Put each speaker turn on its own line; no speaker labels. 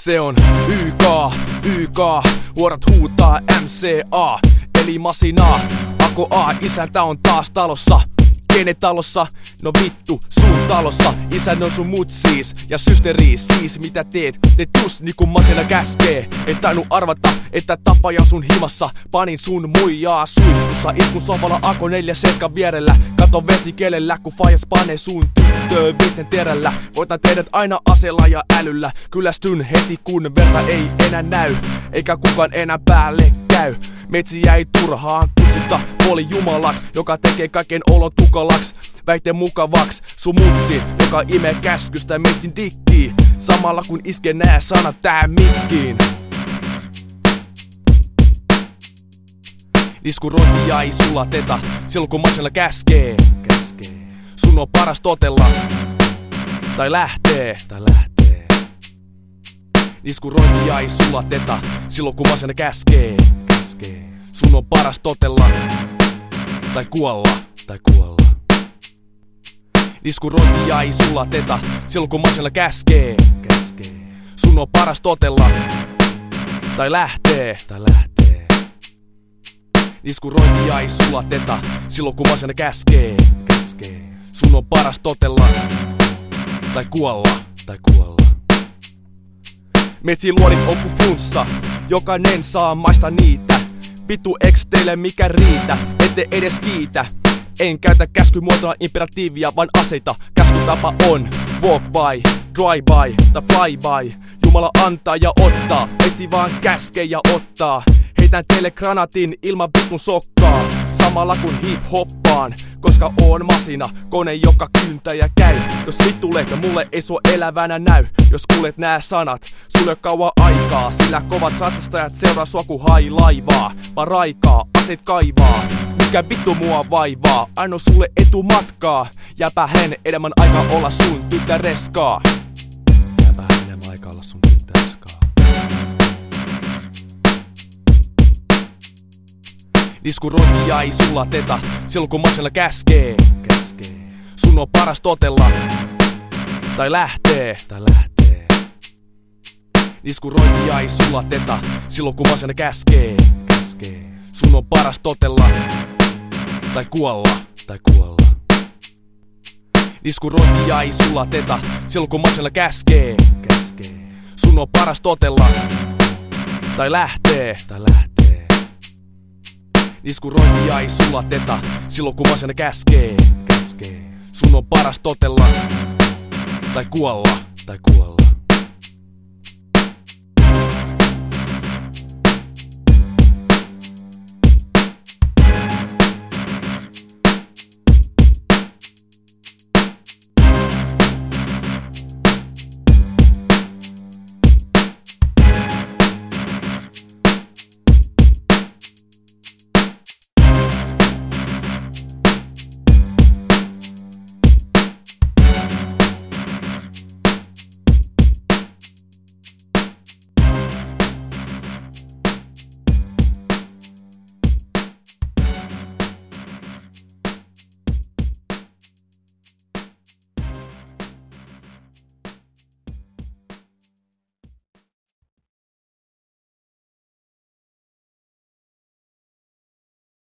Se on YK, vuorot huutaa MCA, eli masinaa. Ako A, isäntä on taas talossa. Kenen talossa? No vittu, sun talossa. Isän on sun mut siis, ja systeri siis. Mitä teet? Teet just niinku masina käskee. Et tainnut arvata, että tapaja sun himassa. Panin sun muijaa suihkussa. Iskun sohvalla Ako 47 vierellä. Kato vesi kelellä, kun fajas panee sun tyttöö viitten terällä. Voitan teidät aina aseella ja älyllä. Kyllästyn heti kun verta ei enää näy, eikä kukaan enää päälle käy. Metsiä ei turhaan kutsuta puolijumalaksi, joka tekee kaiken olon tukalaks. Väite mukavaks, sun mutsi, joka imee käskystä metsin dikkiin. Samalla kun iske nää sanat tää mikkiin. Diskurointia ei sulateta, silloin kun masilla käskee. Sun on paras totella, tai lähtee. Diskurointia ei sulateta, silloin kun masina käskee. Sun on paras totella, tai kuolla. Diskurointia ei sulateta, silloin kun masilla käskee. Sun on paras totella, tai lähtee. Diskurointia ei sulateta, silloin kun masina käskee. Sun on paras totella, tai kuolla. Metsin luodit on ku flunssa, jokainen saa maista niitä. Vittu eks teille mikä riitä, ette edes kiitä. En käytä käskymuotona imperatiivia, vaan aseita. Käskytapa on walk by, drive by tai fly by. Jumala antaa ja ottaa, etsi vaan käske ja ottaa. Heitän teille granatin ilman vitun sokkaa, samalla kun hip-hoppaan. Koska oon masina, kone joka kyntää ja käy. Jos vittu lehtä mulle ei sua elävänä näy. Jos kuulet nää sanat, sulle ei kauan aikaa. Sillä kovat ratsastajat seuraa sua ku hai laivaa. Vaan raikaa, aseet kaivaa. Mikä vittu mua vaivaa, aino sulle etumatkaa. Jääpä hän enemmän aikaa olla sun tyttäreskaa. Diskurointia ei sulateta, silloin kun masilla käskee. Sun on paras totella, tai lähtee. Diskurointia ei sulateta, silloin kun masina käskee. Sun on paras totella, tai kuolla. Diskurointia ei sulateta, silloin kun masilla käskee. Sun on paras totella, tai lähtee. Diskurointia ei sulateta, silloin kun masina käskee. Sun on paras totella, tai kuolla.